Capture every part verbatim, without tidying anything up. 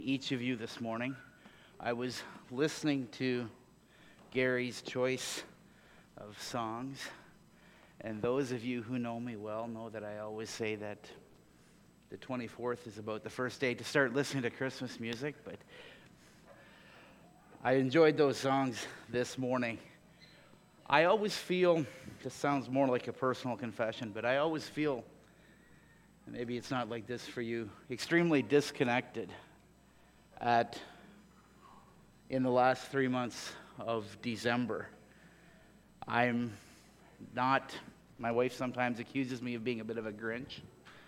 Each of you this morning. I was listening to Gary's choice of songs, and those of you who know me well know that I always say that the twenty-fourth is about the first day to start listening to Christmas music, but I enjoyed those songs this morning. I always feel, this sounds more like a personal confession, but I always feel, and maybe it's not like this for you, extremely disconnected at in the last three months of December. I'm not, my wife sometimes accuses me of being a bit of a Grinch.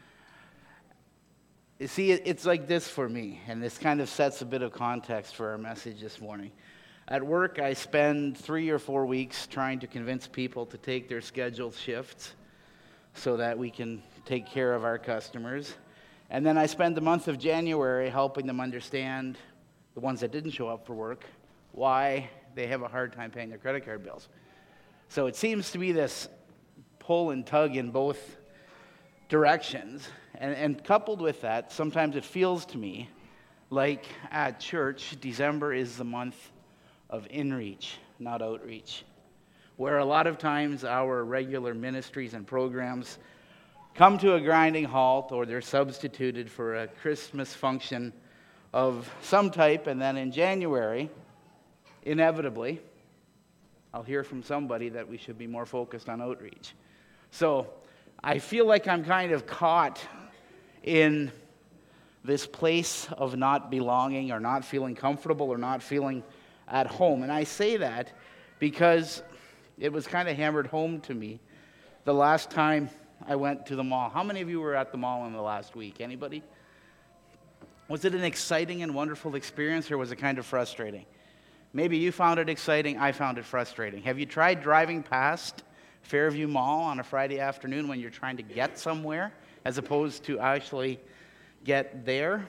You see, it's like this for me, and this kind of sets a bit of context for our message this morning. At work, I spend three or four weeks trying to convince people to take their scheduled shifts so that we can take care of our customers. And then I spend the month of January helping them understand, the ones that didn't show up for work, why they have a hard time paying their credit card bills. So it seems to be this pull and tug in both directions. And, and coupled with that, sometimes it feels to me like at church, December is the month of inreach, not outreach, where a lot of times our regular ministries and programs come to a grinding halt, or they're substituted for a Christmas function of some type, and then in January, inevitably, I'll hear from somebody that we should be more focused on outreach. So I feel like I'm kind of caught in this place of not belonging, or not feeling comfortable, or not feeling at home. And I say that because it was kind of hammered home to me the last time I went to the mall. How many of you were at the mall in the last week? Anybody? Was it an exciting and wonderful experience, or was it kind of frustrating? Maybe you found it exciting, I found it frustrating. Have you tried driving past Fairview Mall on a Friday afternoon when you're trying to get somewhere, as opposed to actually get there?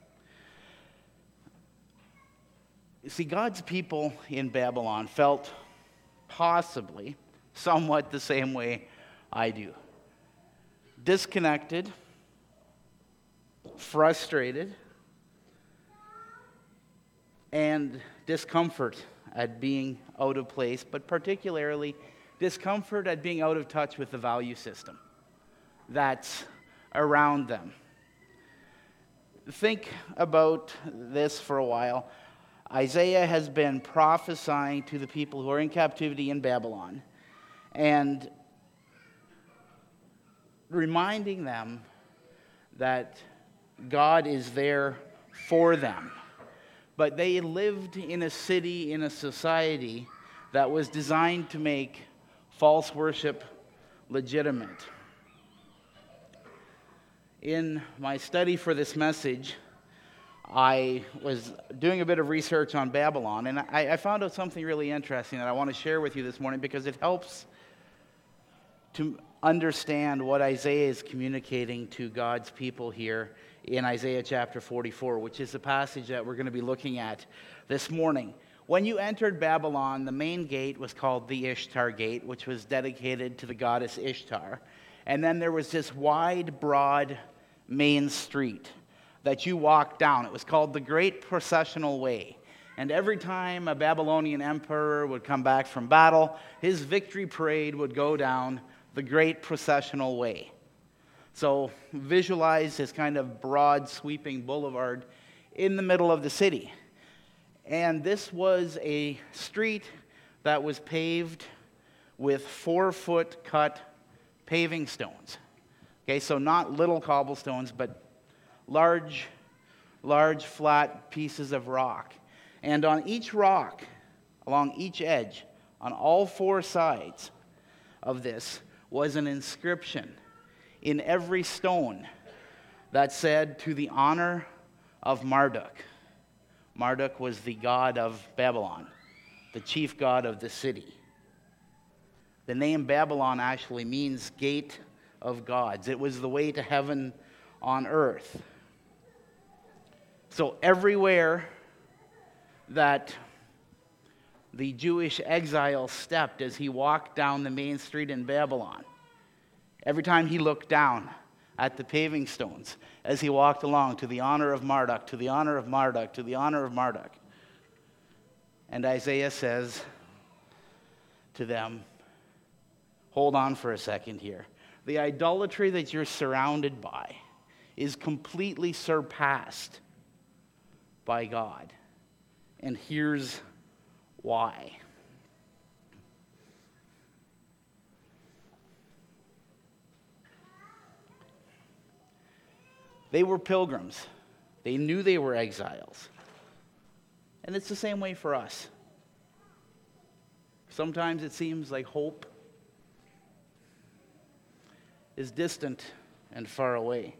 You see, God's people in Babylon felt possibly somewhat the same way I do. Disconnected, frustrated, and discomfort at being out of place, but particularly discomfort at being out of touch with the value system that's around them. Think about this for a while. Isaiah has been prophesying to the people who are in captivity in Babylon and reminding them that God is there for them. But they lived in a city, in a society that was designed to make false worship legitimate. In my study for this message, I was doing a bit of research on Babylon, and I, I found out something really interesting that I want to share with you this morning, because it helps to understand what Isaiah is communicating to God's people here in Isaiah chapter forty-four, which is the passage that we're going to be looking at this morning. When you entered Babylon, the main gate was called the Ishtar Gate, which was dedicated to the goddess Ishtar. And then there was this wide, broad main street that you walked down. It was called the Great Processional Way. And every time a Babylonian emperor would come back from battle, his victory parade would go down the Great Processional Way. So visualize this kind of broad, sweeping boulevard in the middle of the city. And this was a street that was paved with four-foot cut paving stones. Okay, so not little cobblestones, but large, large flat pieces of rock. And on each rock, along each edge, on all four sides of this, was an inscription in every stone that said, "To the honor of Marduk." Marduk was the god of Babylon, the chief god of the city. The name Babylon actually means gate of gods. It was the way to heaven on earth. So everywhere that the Jewish exile stepped as he walked down the main street in Babylon, every time he looked down, at the paving stones as he walked along, to the honor of Marduk, to the honor of Marduk, to the honor of Marduk. And Isaiah says to them, hold on for a second here. The idolatry that you're surrounded by is completely surpassed by God. And here's why. They were pilgrims. They knew they were exiles. And it's the same way for us. Sometimes it seems like hope is distant and far away.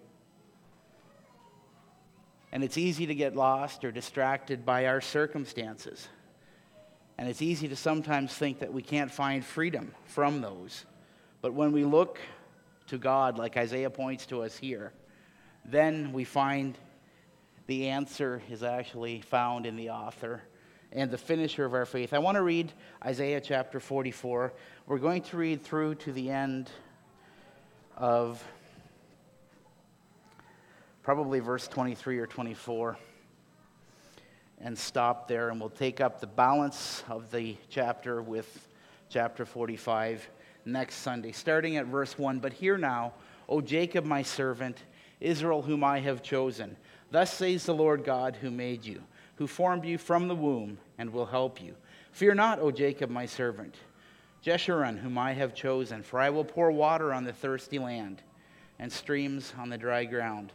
And it's easy to get lost or distracted by our circumstances. And it's easy to sometimes think that we can't find freedom from those. But when we look to God, like Isaiah points to us here, then we find the answer is actually found in the author and the finisher of our faith. I want to read Isaiah chapter forty-four. We're going to read through to the end of probably verse twenty-three or twenty-four and stop there, and we'll take up the balance of the chapter with chapter forty-five next Sunday, starting at verse one. But hear now, O Jacob my servant, Israel whom I have chosen. Thus says the Lord God who made you, who formed you from the womb and will help you. Fear not, O Jacob my servant, Jeshurun whom I have chosen, for I will pour water on the thirsty land and streams on the dry ground.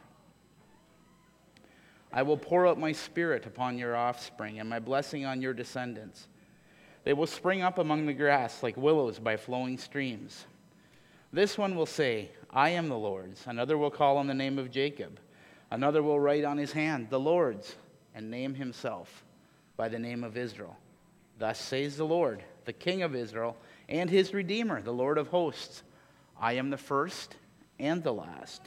I will pour out my spirit upon your offspring and my blessing on your descendants. They will spring up among the grass like willows by flowing streams. This one will say, I am the Lord's. Another will call on the name of Jacob. Another will write on his hand, the Lord's, and name himself by the name of Israel. Thus says the Lord, the King of Israel, and his Redeemer, the Lord of hosts. I am the first and the last.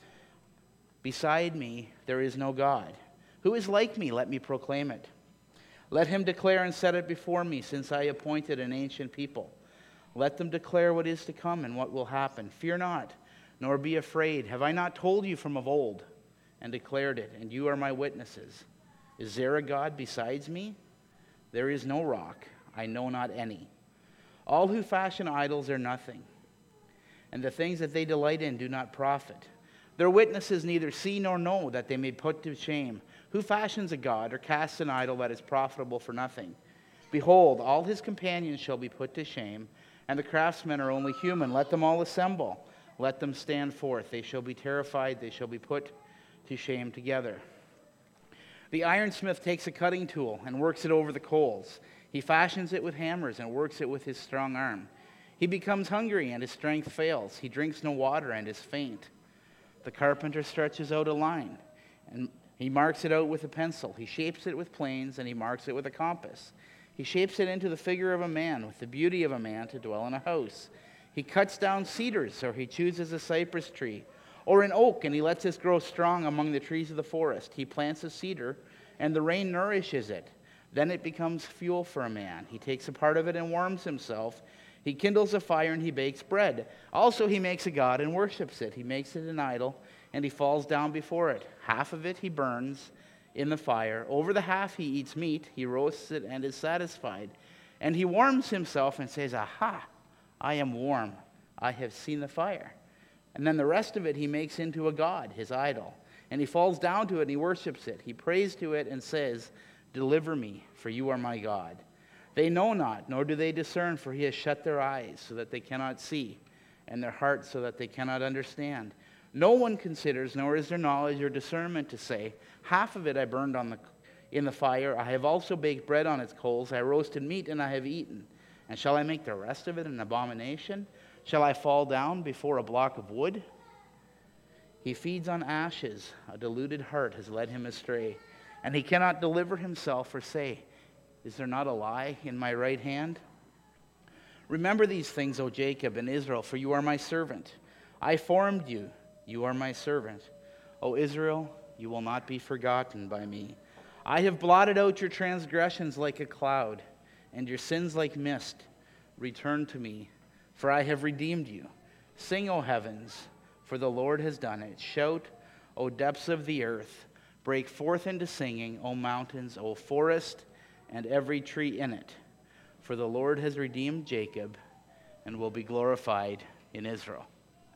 Beside me there is no God. Who is like me? Let me proclaim it. Let him declare and set it before me, since I appointed an ancient people. Let them declare what is to come and what will happen. Fear not, nor be afraid. Have I not told you from of old and declared it, and you are my witnesses? Is there a God besides me? There is no rock, I know not any. All who fashion idols are nothing, and the things that they delight in do not profit. Their witnesses neither see nor know, that they may put to shame. Who fashions a god or casts an idol that is profitable for nothing? Behold, all his companions shall be put to shame, and the craftsmen are only human. Let them all assemble. Let them stand forth. They shall be terrified. They shall be put to shame together. The ironsmith takes a cutting tool and works it over the coals. He fashions it with hammers and works it with his strong arm. He becomes hungry and his strength fails. He drinks no water and is faint. The carpenter stretches out a line and he marks it out with a pencil. He shapes it with planes and he marks it with a compass. He shapes it into the figure of a man, with the beauty of a man to dwell in a house. He cuts down cedars, or he chooses a cypress tree, or an oak, and he lets it grow strong among the trees of the forest. He plants a cedar, and the rain nourishes it. Then it becomes fuel for a man. He takes a part of it and warms himself. He kindles a fire and he bakes bread. Also he makes a god and worships it. He makes it an idol, and he falls down before it. Half of it he burns in the fire. Over the half he eats meat, he roasts it and is satisfied. And he warms himself and says, Aha, I am warm. I have seen the fire. And then the rest of it he makes into a god, his idol. And he falls down to it and he worships it. He prays to it and says, Deliver me, for you are my God. They know not, nor do they discern, for he has shut their eyes so that they cannot see, and their hearts so that they cannot understand. No one considers, nor is there knowledge or discernment to say, Half of it I burned on the, in the fire. I have also baked bread on its coals. I roasted meat, and I have eaten. And shall I make the rest of it an abomination? Shall I fall down before a block of wood? He feeds on ashes. A deluded heart has led him astray. And he cannot deliver himself or say, Is there not a lie in my right hand? Remember these things, O Jacob and Israel, for you are my servant. I formed you. You are my servant. O Israel, you will not be forgotten by me. I have blotted out your transgressions like a cloud, and your sins like mist. Return to me, for I have redeemed you. Sing, O heavens, for the Lord has done it. Shout, O depths of the earth, break forth into singing, O mountains, O forest, and every tree in it. For the Lord has redeemed Jacob and will be glorified in Israel.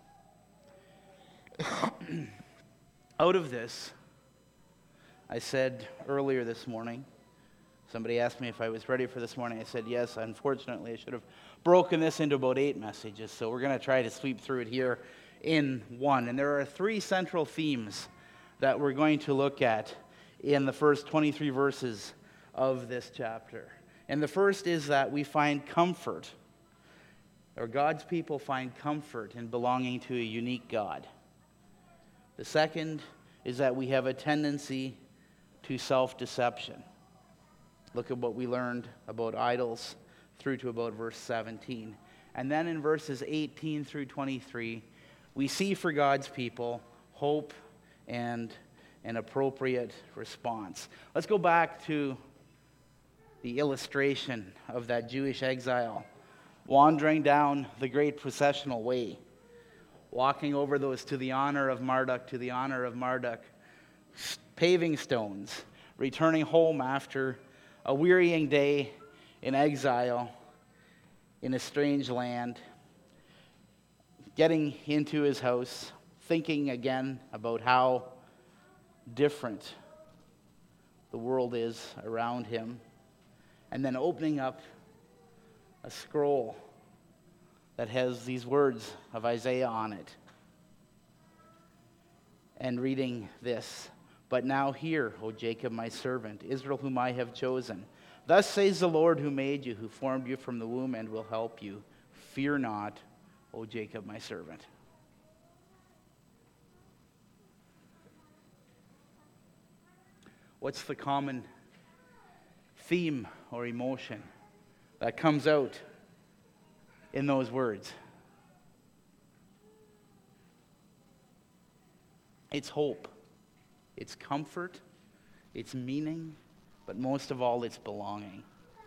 Out of this, I said earlier this morning, somebody asked me if I was ready for this morning. I said yes. Unfortunately, I should have broken this into about eight messages, so we're going to try to sweep through it here in one. And there are three central themes that we're going to look at in the first twenty-three verses of this chapter. And the first is that we find comfort, or God's people find comfort in belonging to a unique God. The second is that we have a tendency to self-deception. Look at what we learned about idols through to about verse seventeen. And then in verses eighteen through twenty-three, we see for God's people hope and an appropriate response. Let's go back to the illustration of that Jewish exile wandering down the great processional way, walking over those to the honor of Marduk, to the honor of Marduk, paving stones, returning home after a wearying day in exile in a strange land, getting into his house, thinking again about how different the world is around him, and then opening up a scroll that has these words of Isaiah on it, and reading this: "But now hear, O Jacob, my servant, Israel, whom I have chosen. Thus says the Lord who made you, who formed you from the womb and will help you. Fear not, O Jacob, my servant." What's the common theme or emotion that comes out in those words? It's hope, it's comfort, it's meaning, but most of all, it's belonging.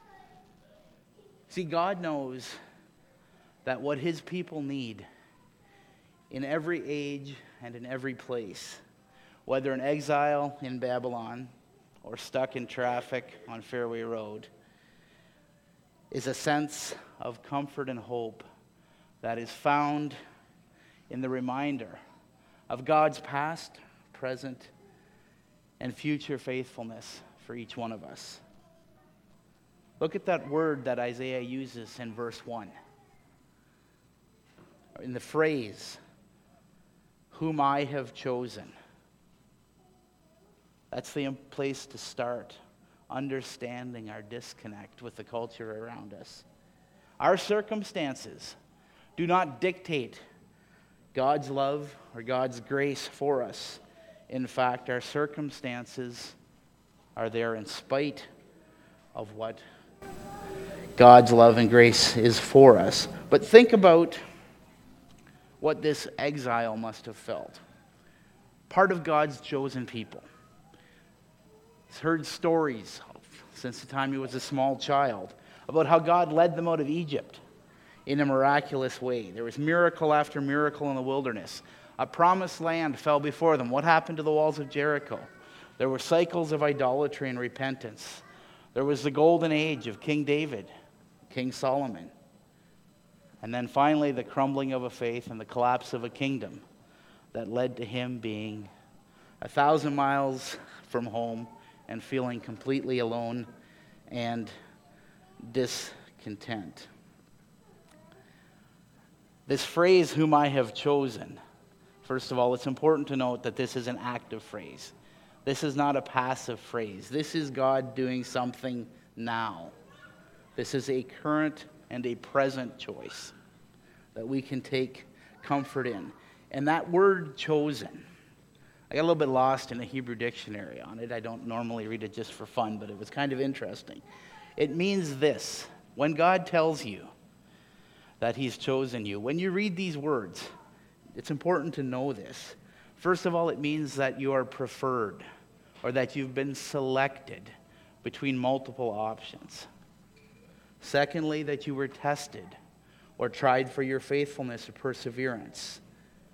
See, God knows that what his people need in every age and in every place, whether in exile in Babylon or stuck in traffic on Fairway Road, is a sense of comfort and hope that is found in the reminder of God's past, present, and future faithfulness for each one of us. Look at that word that Isaiah uses in verse one. In the phrase, "whom I have chosen." That's the place to start understanding our disconnect with the culture around us. Our circumstances do not dictate God's love or God's grace for us. In fact, our circumstances are there in spite of what God's love and grace is for us. But think about what this exile must have felt. Part of God's chosen people. He's heard stories since the time he was a small child about how God led them out of Egypt in a miraculous way. There was miracle after miracle in the wilderness. A promised land fell before them. What happened to the walls of Jericho? There were cycles of idolatry and repentance. There was the golden age of King David, King Solomon. And then finally the crumbling of a faith and the collapse of a kingdom that led to him being a thousand miles from home and feeling completely alone and discontent. This phrase, "whom I have chosen," first of all, it's important to note that this is an active phrase. This is not a passive phrase. This is God doing something now. This is a current and a present choice that we can take comfort in. And that word "chosen," I got a little bit lost in the Hebrew dictionary on it. I don't normally read it just for fun, but it was kind of interesting. It means this: when God tells you that he's chosen you, when you read these words, it's important to know this. First of all, it means that you are preferred, or that you've been selected between multiple options. Secondly, that you were tested or tried for your faithfulness or perseverance.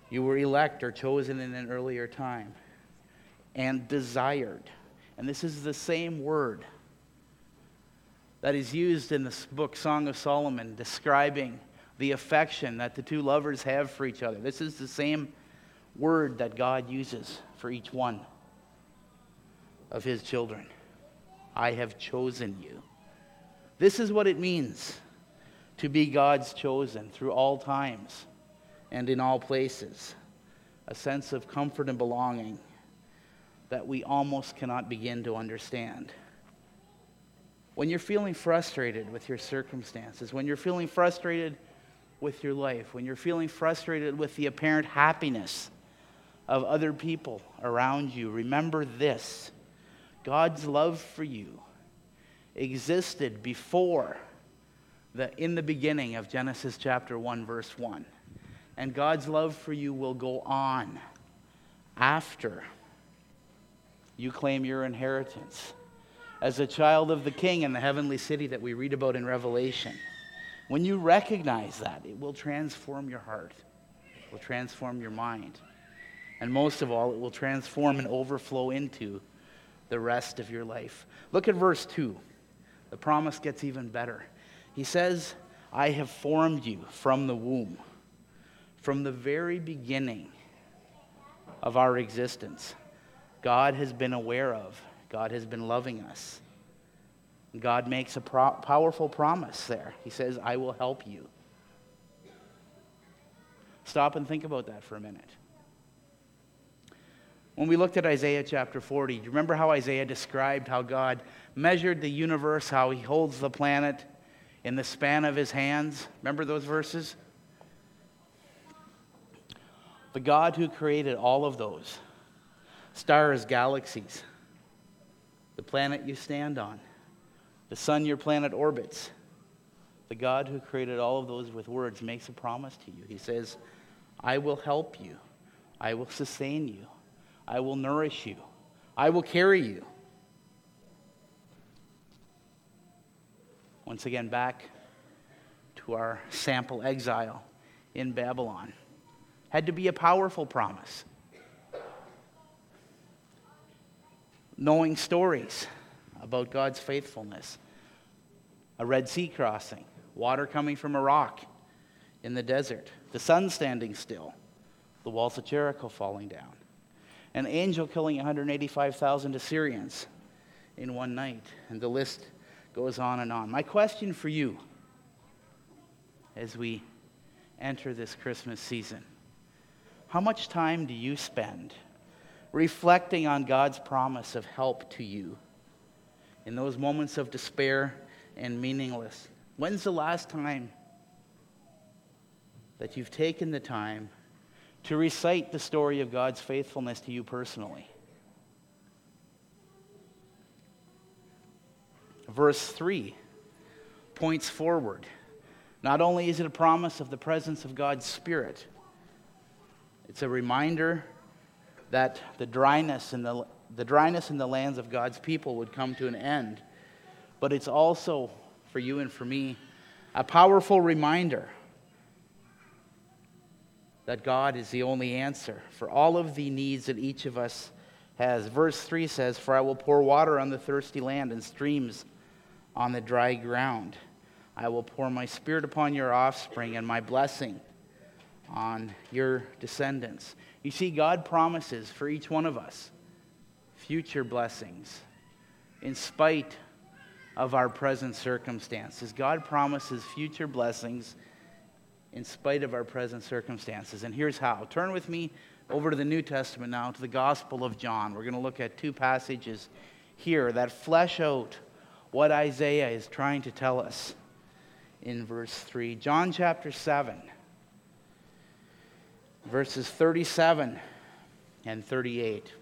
You were elect or chosen in an earlier time. And desired. And this is the same word that is used in this book, Song of Solomon, describing the affection that the two lovers have for each other. This is the same word that God uses for each one of his children. I have chosen you. This is what it means to be God's chosen through all times and in all places. A sense of comfort and belonging that we almost cannot begin to understand. When you're feeling frustrated with your circumstances, when you're feeling frustrated with your life, when you're feeling frustrated with the apparent happiness of other people around you, remember this: God's love for you existed before the in the beginning of Genesis chapter one, verse one. And God's love for you will go on after you claim your inheritance as a child of the King in the heavenly city that we read about in Revelation. When you recognize that, it will transform your heart. It will transform your mind. And most of all, it will transform and overflow into the rest of your life. Look at verse two. The promise gets even better. He says, I have formed you from the womb. From the very beginning of our existence, God has been aware of. God has been loving us. God makes a pro- powerful promise there. He says, I will help you. Stop and think about that for a minute. When we looked at Isaiah chapter forty, do you remember how Isaiah described how God measured the universe, how he holds the planet in the span of his hands? Remember those verses? The God who created all of those stars, galaxies, the planet you stand on, the sun your planet orbits, the God who created all of those with words makes a promise to you. He says, I will help you. I will sustain you. I will nourish you. I will carry you. Once again, back to our sample exile in Babylon. Had to be a powerful promise. Knowing stories about God's faithfulness. A Red Sea crossing. Water coming from a rock in the desert. The sun standing still. The walls of Jericho falling down. An angel killing one hundred eighty-five thousand Assyrians in one night. And the list goes on and on. My question for you as we enter this Christmas season: how much time do you spend reflecting on God's promise of help to you in those moments of despair and meaningless? When's the last time that you've taken the time to recite the story of God's faithfulness to you personally? Verse three points forward. Not only is it a promise of the presence of God's Spirit, it's a reminder that the dryness in the, the dryness in the lands of God's people would come to an end. But it's also, for you and for me, a powerful reminder that God is the only answer for all of the needs that each of us has. Verse three says, for I will pour water on the thirsty land and streams on the dry ground. I will pour my Spirit upon your offspring and my blessing on your descendants. You see, God promises for each one of us future blessings in spite of our present circumstances. God promises future blessings in spite of our present circumstances. And here's how. Turn with me over to the New Testament now, to the Gospel of John. We're going to look at two passages here that flesh out what Isaiah is trying to tell us in verse three. John chapter seven, verses thirty-seven and thirty-eight.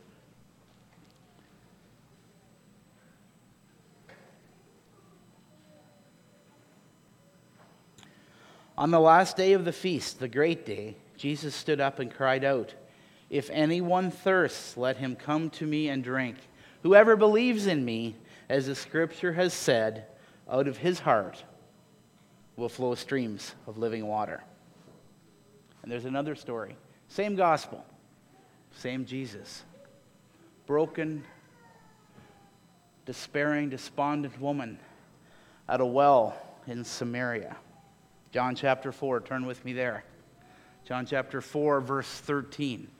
On the last day of the feast, the great day, Jesus stood up and cried out, if anyone thirsts, let him come to me and drink. Whoever believes in me, as the scripture has said, out of his heart will flow streams of living water. And there's another story Same gospel, same Jesus. Broken, despairing, despondent woman at a well in Samaria. John chapter four, turn with me there. John chapter four, verse thirteen.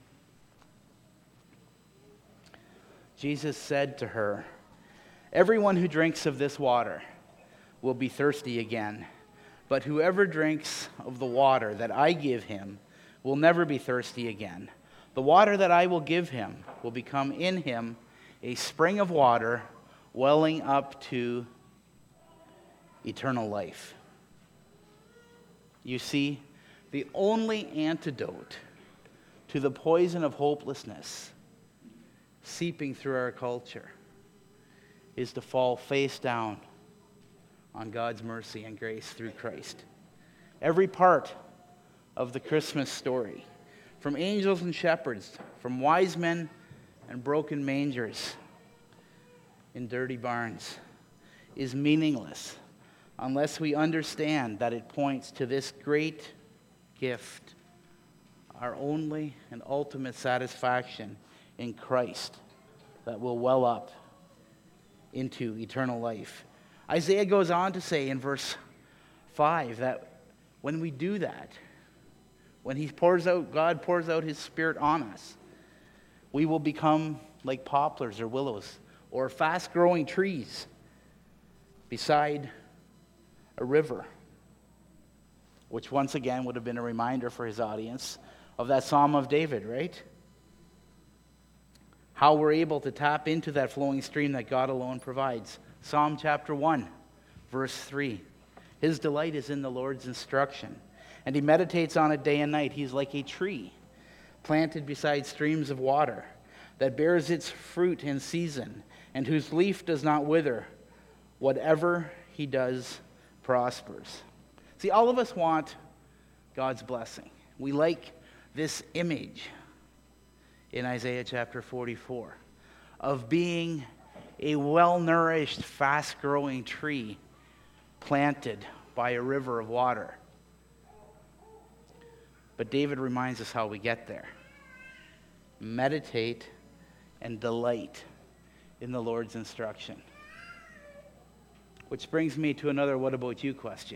Jesus said to her, "Everyone who drinks of this water will be thirsty again, but whoever drinks of the water that I give him will never be thirsty again. The water that I will give him will become in him a spring of water welling up to eternal life." You see, the only antidote to the poison of hopelessness seeping through our culture is to fall face down on God's mercy and grace through Christ. Every part of the Christmas story, from angels and shepherds, from wise men and broken mangers in dirty barns, is meaningless unless we understand that it points to this great gift, our only and ultimate satisfaction in Christ that will well up into eternal life. Isaiah goes on to say in verse five that when we do that, when he pours out, God pours out his Spirit on us, we will become like poplars or willows or fast-growing trees beside a river, which once again would have been a reminder for his audience of that Psalm of David, right? How we're able to tap into that flowing stream that God alone provides. Psalm chapter one, verse three. His delight is in the Lord's instruction, and he meditates on it day and night. He's like a tree planted beside streams of water that bears its fruit in season and whose leaf does not wither. Whatever he does prospers. See, all of us want God's blessing. We like this image in Isaiah chapter forty-four of being a well-nourished, fast-growing tree planted by a river of water. But David reminds us how we get there. Meditate and delight in the Lord's instruction. Which brings me to another what about you question.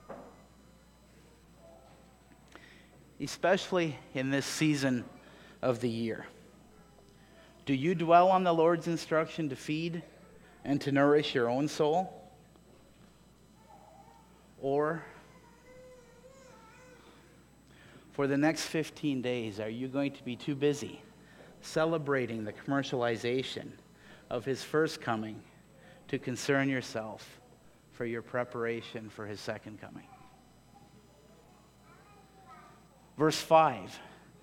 Especially in this season of the year. Do you dwell on the Lord's instruction to feed and to nourish your own soul? Or for the next fifteen days, are you going to be too busy celebrating the commercialization of his first coming to concern yourself for your preparation for his second coming? Verse five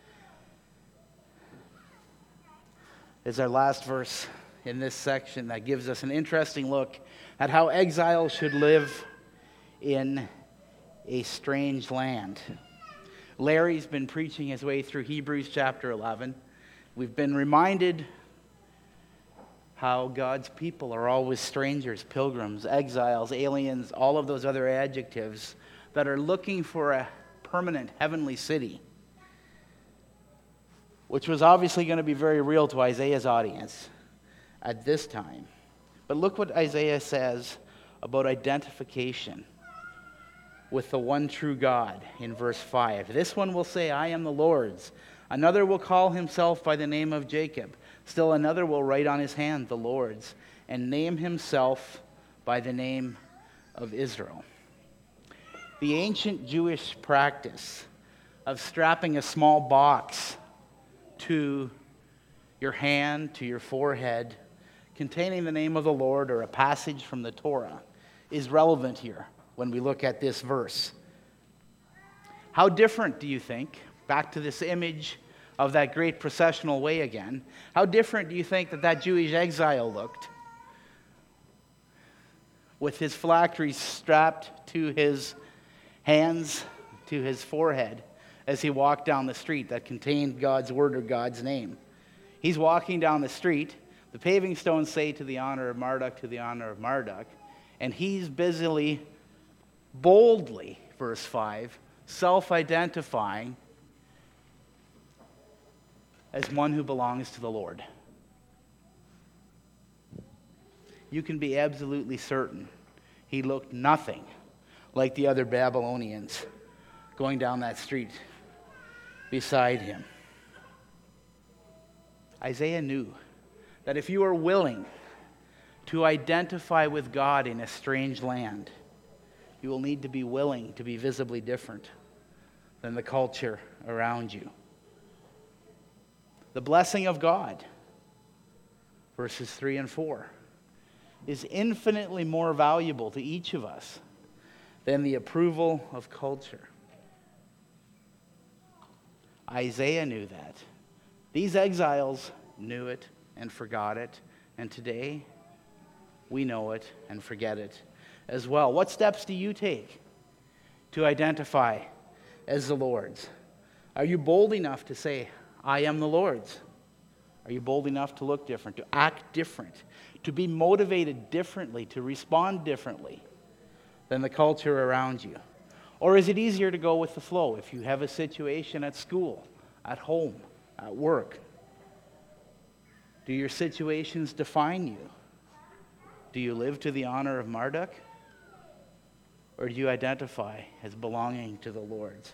is our last verse in this section that gives us an interesting look at how exiles should live in a strange land. Larry's been preaching his way through Hebrews chapter eleven. We've been reminded how God's people are always strangers, pilgrims, exiles, aliens, all of those other adjectives that are looking for a permanent heavenly city, which was obviously going to be very real to Isaiah's audience at this time. But look what Isaiah says about identification with the one true God in verse five. This one will say, "I am the Lord's." Another will call himself by the name of Jacob. Still another will write on his hand, "The Lord's," and name himself by the name of Israel. The ancient Jewish practice of strapping a small box to your hand, to your forehead, containing the name of the Lord or a passage from the Torah is relevant here when we look at this verse. How different do you think, back to this image of that great processional way again, how different do you think that that Jewish exile looked with his phylacteries strapped to his hands, to his forehead, as he walked down the street that contained God's word or God's name? He's walking down the street. The paving stones say, "To the honor of Marduk, to the honor of Marduk." And he's busily, boldly, verse five, self-identifying as one who belongs to the Lord. You can be absolutely certain he looked nothing like the other Babylonians going down that street beside him. Isaiah knew that if you are willing to identify with God in a strange land, you will need to be willing to be visibly different than the culture around you. The blessing of God, verses three and four, is infinitely more valuable to each of us than the approval of culture. Isaiah knew that. These exiles knew it and forgot it, and today we know it and forget it as well. What steps do you take to identify as the Lord's? Are you bold enough to say, I am the Lord's? Are you bold enough to look different, to act different, to be motivated differently, to respond differently than the culture around you? Or is it easier to go with the flow if you have a situation at school, at home, at work? Do your situations define you? Do you live to the honor of Marduk? Or do you identify as belonging to the Lord's?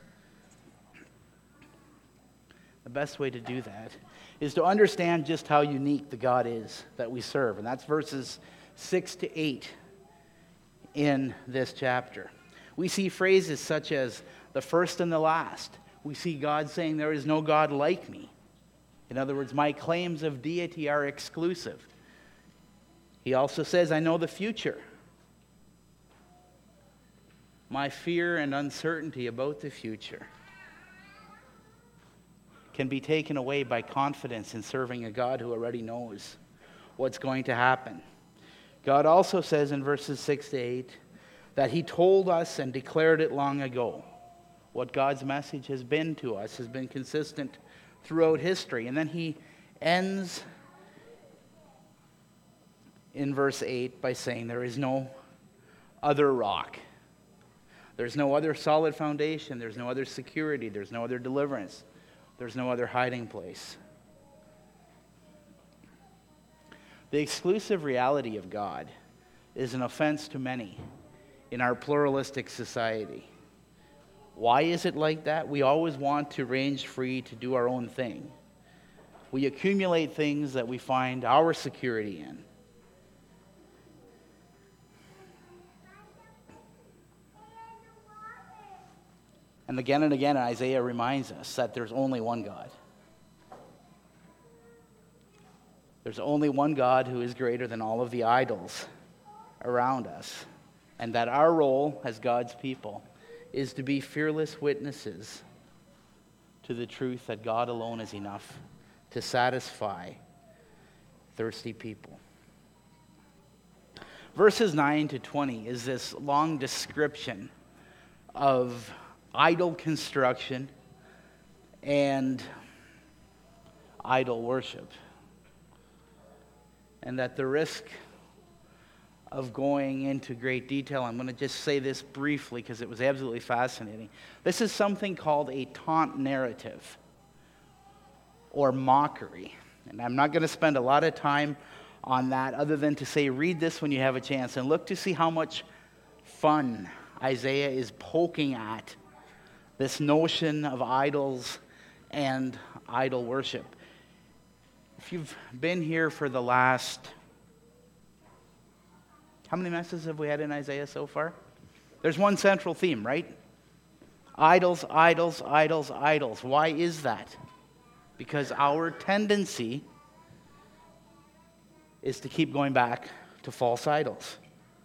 The best way to do that is to understand just how unique the God is that we serve. And that's verses six to eight in this chapter. We see phrases such as the first and the last. We see God saying, there is no God like me. In other words, my claims of deity are exclusive. He also says, I know the future. My fear and uncertainty about the future can be taken away by confidence in serving a God who already knows what's going to happen. God also says in verses six to eight that he told us and declared it long ago. What God's message has been to us has been consistent throughout history. And then he ends in verse eight by saying there is no other rock. There's no other solid foundation. There's no other security. There's no other deliverance. There's no other hiding place. The exclusive reality of God is an offense to many in our pluralistic society. Why is it like that? We always want to range free to do our own thing. We accumulate things that we find our security in. And again and again, Isaiah reminds us that there's only one God. There's only one God who is greater than all of the idols around us. And that our role as God's people is to be fearless witnesses to the truth that God alone is enough to satisfy thirsty people. Verses nine to twenty is this long description of idol construction and idol worship. And at the risk of going into great detail, I'm going to just say this briefly because it was absolutely fascinating. This is something called a taunt narrative or mockery. And I'm not going to spend a lot of time on that other than to say read this when you have a chance and look to see how much fun Isaiah is poking at this notion of idols and idol worship. If you've been here for the last, how many messages have we had in Isaiah so far? There's one central theme, right? Idols, idols, idols, idols. Why is that? Because our tendency is to keep going back to false idols.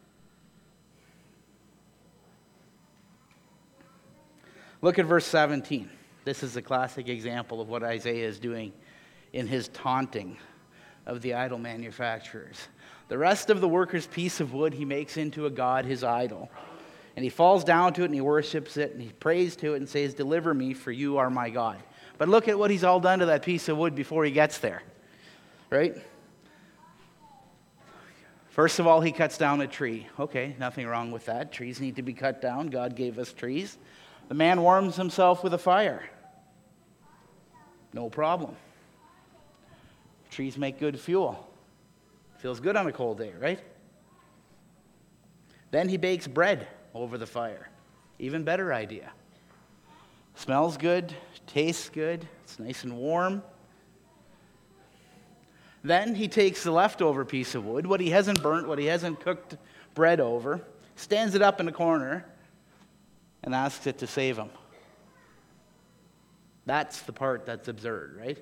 Look at verse seventeen. This is a classic example of what Isaiah is doing in his taunting of the idol manufacturers. The rest of the worker's piece of wood he makes into a god, his idol. And he falls down to it and he worships it and he prays to it and says, deliver me, for you are my God. But look at what he's all done to that piece of wood before he gets there. Right? First of all, he cuts down a tree. Okay, nothing wrong with that. Trees need to be cut down. God gave us trees. The man warms himself with a fire. No problem. Trees make good fuel. Feels good on a cold day, right? Then he bakes bread over the fire. Even better idea. Smells good, tastes good, it's nice and warm. Then he takes the leftover piece of wood, what he hasn't burnt, what he hasn't cooked bread over, stands it up in a corner, and asks it to save him. That's the part that's absurd, right?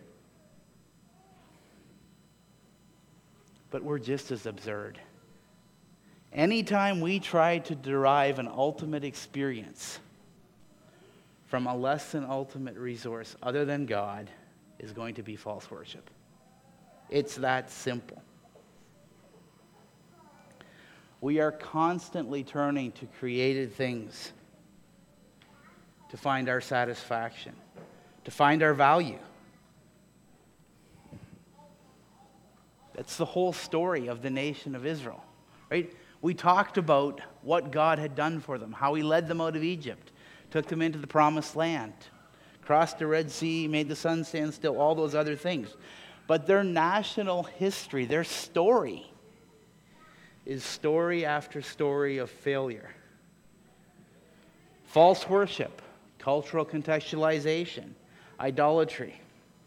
But we're just as absurd. Anytime we try to derive an ultimate experience from a less than ultimate resource other than God is going to be false worship. It's that simple. We are constantly turning to created things to find our satisfaction, to find our value. That's the whole story of the nation of Israel, right? We talked about what God had done for them, how he led them out of Egypt, took them into the promised land, crossed the Red Sea, made the sun stand still, all those other things. But their national history, their story, is story after story of failure. False worship, cultural contextualization, idolatry.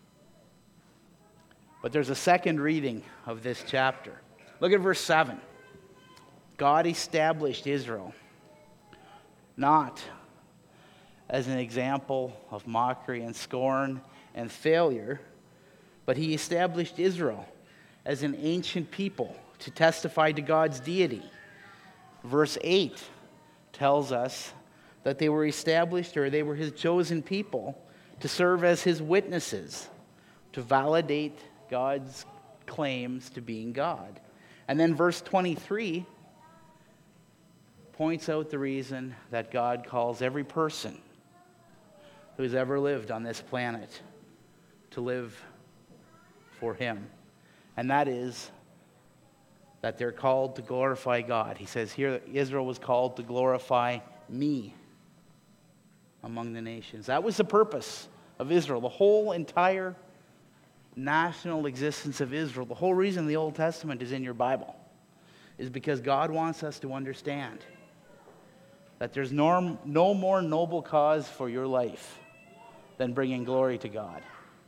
But there's a second reading of this chapter. Look at verse seven. God established Israel not as an example of mockery and scorn and failure, but he established Israel as an ancient people to testify to God's deity. Verse eight tells us that they were established, or they were his chosen people, to serve as his witnesses, to validate God's claims to being God. And then verse twenty-three points out the reason that God calls every person who's ever lived on this planet to live for him. And that is that they're called to glorify God. He says here that Israel was called to glorify me among the nations. That was the purpose of Israel. The whole entire national existence of Israel, the whole reason the Old Testament is in your Bible, is because God wants us to understand that there's no, no more noble cause for your life than bringing glory to God.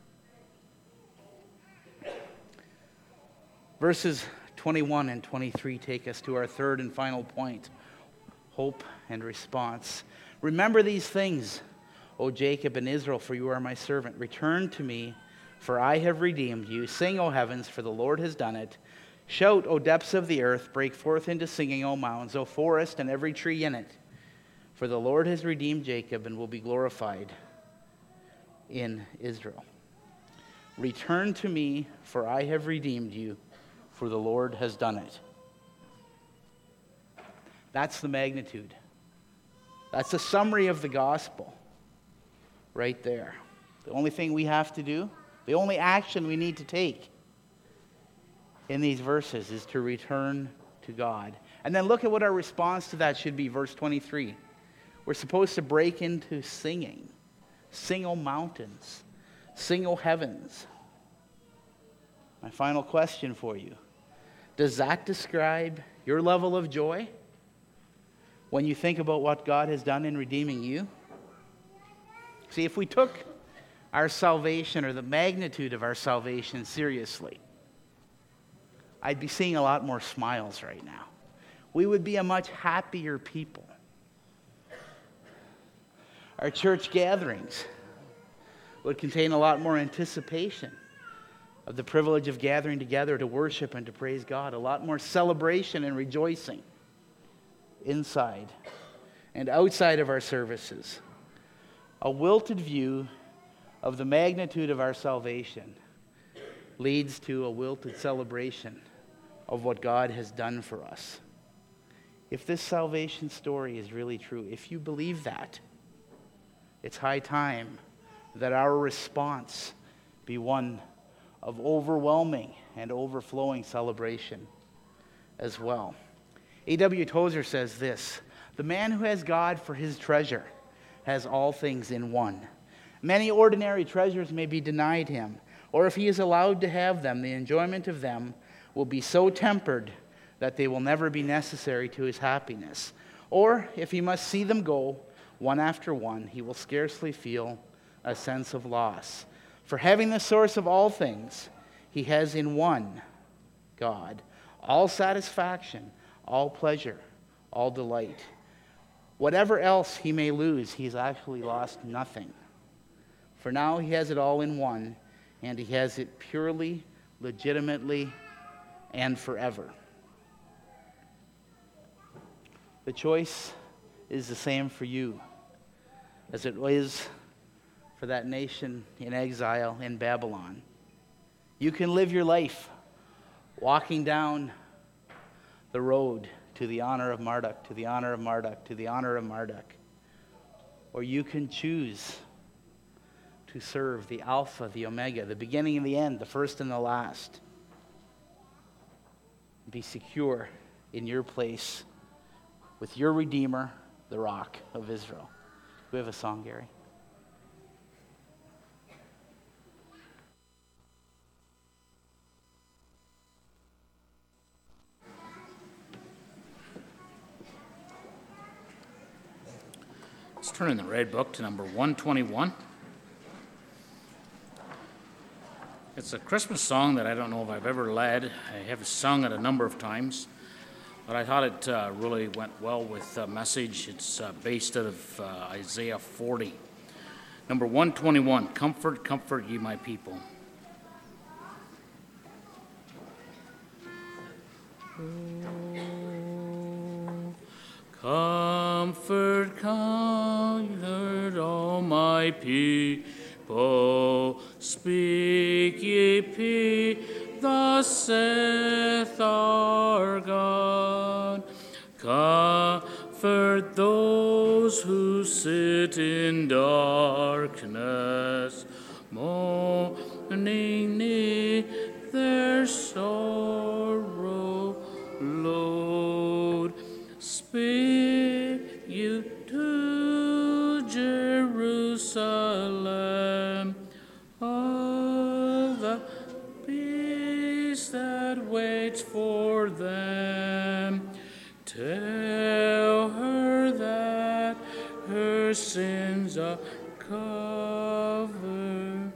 Verses twenty-one and twenty-three take us to our third and final point, hope and response. Remember these things, O Jacob and Israel, for you are my servant. Return to me, for I have redeemed you. Sing, O heavens, for the Lord has done it. Shout, O depths of the earth, break forth into singing, O mountains, O forest, and every tree in it. For the Lord has redeemed Jacob and will be glorified in Israel. Return to me, for I have redeemed you, for the Lord has done it. That's the magnitude. That's a summary of the gospel right there. The only thing we have to do, the only action we need to take in these verses is to return to God. And then look at what our response to that should be, verse twenty-three. We're supposed to break into singing. Sing, O mountains. Sing, O heavens. My final question for you. Does that describe your level of joy when you think about what God has done in redeeming you? See, if we took our salvation, or the magnitude of our salvation, seriously, I'd be seeing a lot more smiles right now. We would be a much happier people. Our church gatherings would contain a lot more anticipation of the privilege of gathering together to worship and to praise God, a lot more celebration and rejoicing inside and outside of our services. A wilted view of the magnitude of our salvation leads to a wilted celebration of what God has done for us. If this salvation story is really true, if you believe that, it's high time that our response be one of overwhelming and overflowing celebration as well. A W Tozer says this: the man who has God for his treasure has all things in one. Many ordinary treasures may be denied him, or if he is allowed to have them, the enjoyment of them will be so tempered that they will never be necessary to his happiness. Or if he must see them go, one after one, he will scarcely feel a sense of loss. For having the source of all things, he has in one, God, all satisfaction, all pleasure, all delight. Whatever else he may lose, he's actually lost nothing. For now he has it all in one, and he has it purely, legitimately, and forever. The choice is the same for you as it is for that nation in exile in Babylon. You can live your life walking down the road to the honor of Marduk, to the honor of Marduk, to the honor of Marduk. Or you can choose to serve the Alpha, the Omega, the beginning and the end, the first and the last. Be secure in your place with your Redeemer, the Rock of Israel. Do we have a song, Gary? Let's turn in the Red Book to number one twenty-one. It's a Christmas song that I don't know if I've ever led. I have sung it a number of times, but I thought it uh, really went well with the message. It's uh, based out of uh, Isaiah forty. Number one twenty-one, Comfort, Comfort Ye My People. Comfort, comfort all my people, speak ye peace, thus saith our God. Comfort those who sit in darkness, mourning neath their sorrow load. Speak you to Jerusalem of the peace that waits for them. Tell her that her sins are covered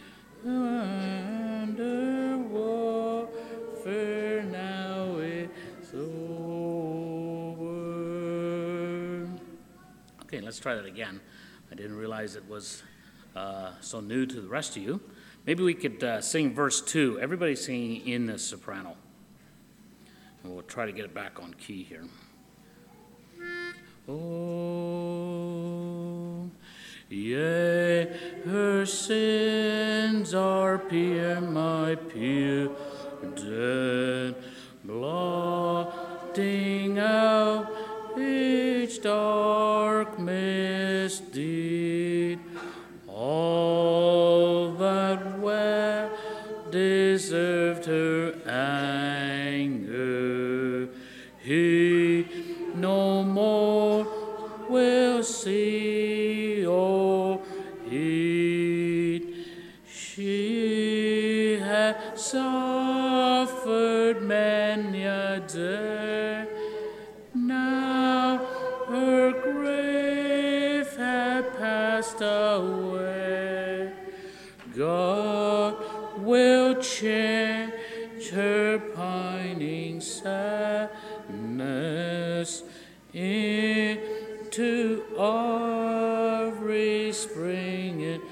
and her warfare now is over. Okay, let's try that again. I didn't realize it was uh, so new to the rest of you. Maybe we could uh, sing verse two. Everybody singing in the soprano. And we'll try to get it back on key here. Oh, yea, her sins are pure, my pardon, blotting out each dark misdeed. All that well deserved her anger, he no more will see or heed. She has suffered many a day, now her grave had passed away. God will change her pining sadness into every spring and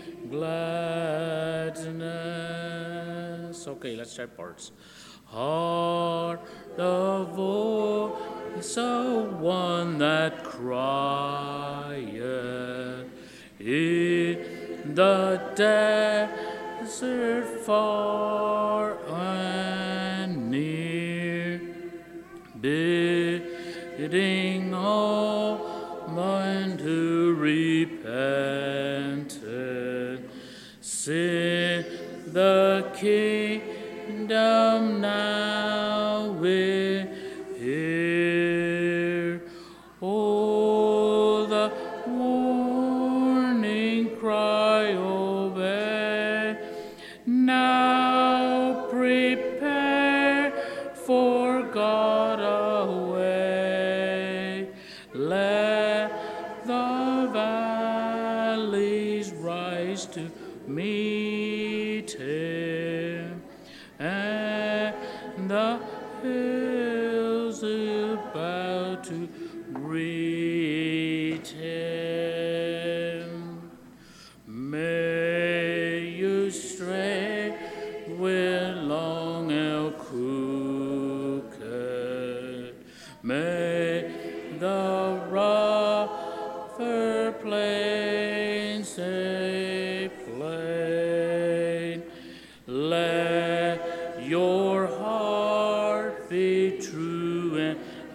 gladness. Okay, let's try parts. Heart the voice of one that crieth in the desert far and near, bidding all men to repentance. Sin the kingdom now with here. Oh, the warning cry obey now. Let the valleys rise to meet him, and the hills bow to greet him. May you stray with long and crooked. May the rougher plains stay plain. Let your heart be true and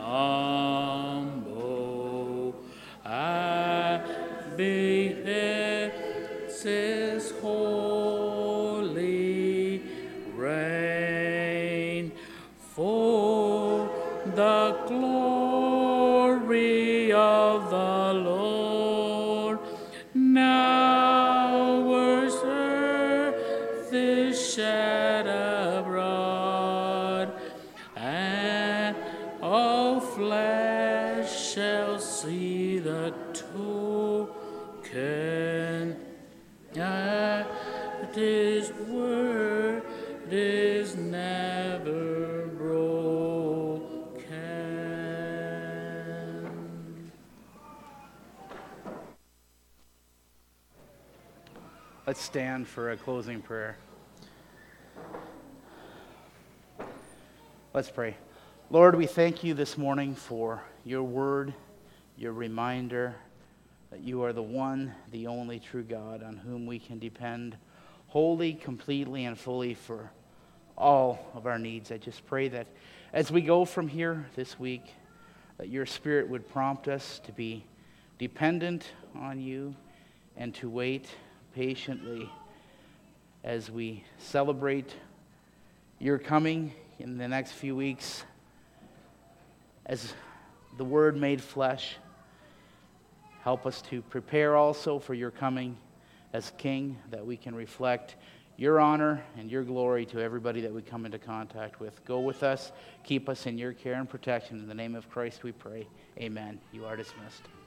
humble. I behold his holy reign, for the glory of the Lord. Now was earth is shed abroad, and all flesh shall see the token. And his word is never broken. Let's stand for a closing prayer. Let's pray. Lord, we thank you this morning for your word, your reminder that you are the one, the only true God on whom we can depend wholly, completely, and fully for all of our needs. I just pray that as we go from here this week, that your Spirit would prompt us to be dependent on you and to wait patiently as we celebrate your coming in the next few weeks as the Word made flesh. Help us to prepare also for your coming as King, that we can reflect your honor and your glory to everybody that we come into contact with. Go with us. Keep us in your care and protection. In the name of Christ we pray. Amen. You are dismissed.